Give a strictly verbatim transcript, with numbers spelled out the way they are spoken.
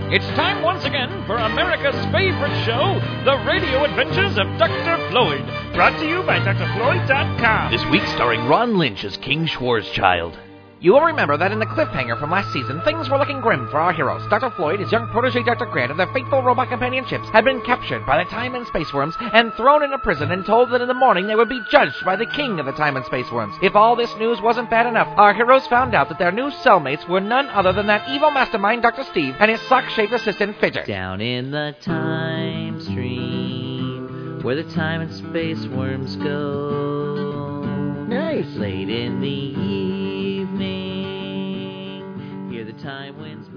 It's time once again for America's favorite show, The Radio Adventures of Doctor Floyd. Brought to you by D R Floyd dot com. This week starring Ron Lynch as King Schwarzschild. You will remember that in the cliffhanger from last season, things were looking grim for our heroes. Doctor Floyd, his young protege Doctor Grant, and their faithful robot companion Chips had been captured by the Time and Space Worms and thrown into prison and told that in the morning they would be judged by the king of the Time and Space Worms. If all this news wasn't bad enough, our heroes found out that their new cellmates were none other than that evil mastermind Doctor Steve and his sock-shaped assistant Fidget. Down in the time stream, where the Time and Space Worms go. Nice. Late in the evening, hear the time winds